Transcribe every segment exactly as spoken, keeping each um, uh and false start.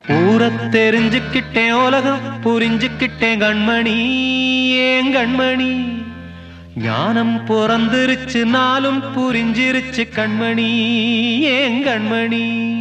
ஊரை தெரிஞ்சுக்கிட்டேன் உலகம் புரிஞ்சுக்கிட்டேன் கண்மணி ஏன் கண்மணி ஞானம் பிறந்திருச்சு நாளும் புரிஞ்சிருச்சு கண்மணி ஏன் கண்மணி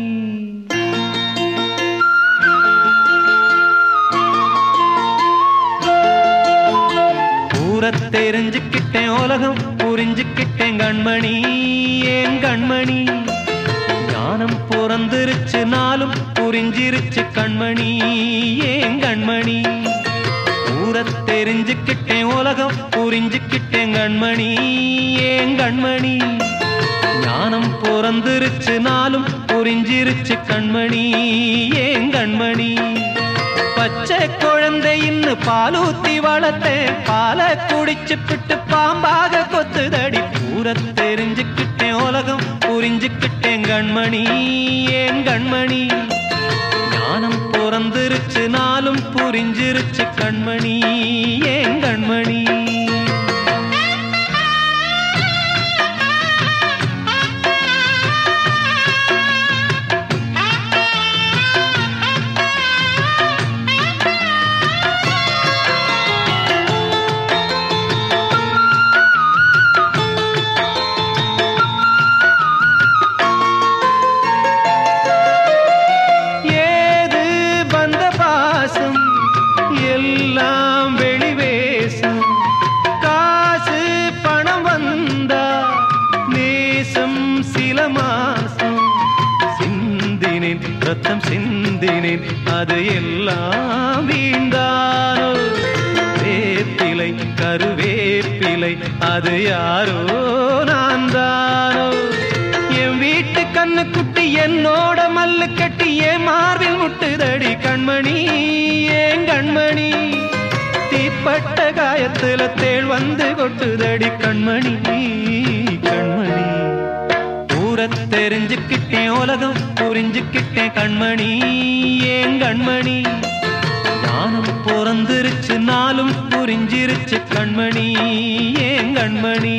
ஊரை தெரிஞ்சுக்கிட்டேன் உலகம் புரிஞ்சுக்கிட்டேன் கண்மணி ஏன் கண்மணி ஞானம் பிறந்திருச்சு நாளும் புரிஞ்சிருச்சு கண்மணி ஏன் கண்மணி ஊரை தெரிஞ்சுக்கிட்டேன் உலகம் புரிஞ்சுக்கிட்டேன் கண்மணி ஏன் கண்மணி ஞானம் பிறந்திருச்சு நாளும் புரிஞ்சிருச்சு கண்மணி ஏன் கண்மணி பச்சை குழந்தையின்னு பாலூத்தி வளர்த்தேன் பாலை குடிச்சு பிட்டு பாம்பாக கொத்துதடி ஊரை தெரிஞ்சுக்கிட்டேன் உலகம் புரிஞ்சுக்கிட்டேன் கண்மணி ஏன் கண்மணி ஞானம் பிறந்திருச்சு நாளும் புரிஞ்சிருச்சு கண்மணி ஏன் கண்மணி ரத்தம் சிந்தினேன் அது எல்லாம் வீண்டானோ வேப்பிலை கருவேப்பிலை அது யாரோ நான் தானோ என் வீட்டு கண்ணு குட்டி என்னோட மல்லு கட்டி என் மார்பில் முட்டுதடி கண்மணி ஏன் கண்மணி தீப்பட்ட காயத்துல தேள் வந்து கொட்டுதடி கண்மணி கண்மணி ஊரை தெரிஞ்சுக்கிட்டேன் உலகம் புரிஞ்சுக்கிட்டேன் கண்மணி ஏன் கண்மணி ஞானம் பிறந்திருச்சு நாளும் புரிஞ்சிருச்சு கண்மணி ஏன் கண்மணி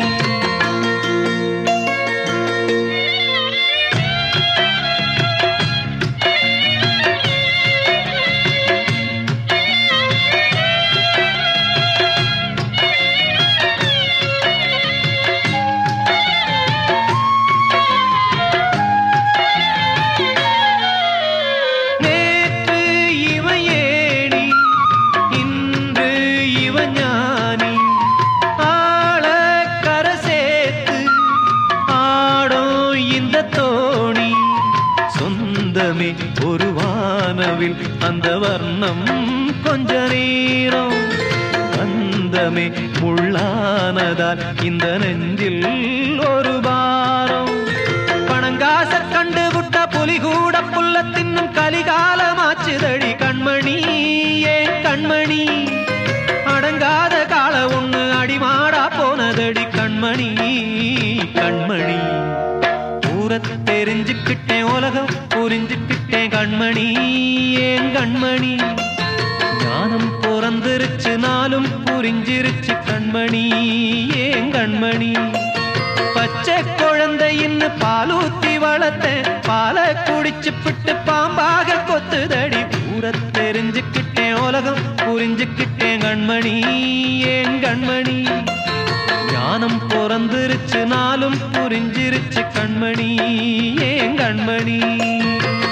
ஒரு வானவில் அந்த வர்ணம் கொஞ்ச நேரம் அந்தமே முள்ளானதால் இந்த நெஞ்சில் ஒரு பாரம் பணங்காச கண்டு விட்ட புலி கூட புல்ல தின்னும் கலிகாலமாச்சுதடி கண்மணி ஏன் கண்மணி அடங்காத கால ஒண்ணு அடிமாடா போனதடி கண்மணி கண்மணி ஊரை தெரிஞ்சுக்கிட்டேன் உலகம் புரிஞ்சுக்கிட்டேன் கண்மணி ஏன் கண்மணி ஞானம் பிறந்திருச்சு நாளும் புரிஞ்சிருச்சு கண்மணி ஏன் கண்மணி பச்சை குழந்தையின்னு பாலூத்தி வளர்த்தேன் பாலை குடிச்சு பிட்டு பாம்பாக கொத்துதடி ஊரை தெரிஞ்சுக்கிட்டேன் உலகம் புரிஞ்சுக்கிட்டேன் கண்மணி ஏன் கண்மணி ஞானம் பிறந்திருச்சு நாளும் புரிஞ்சிருச்சு கண்மணி ஏன் கண்மணி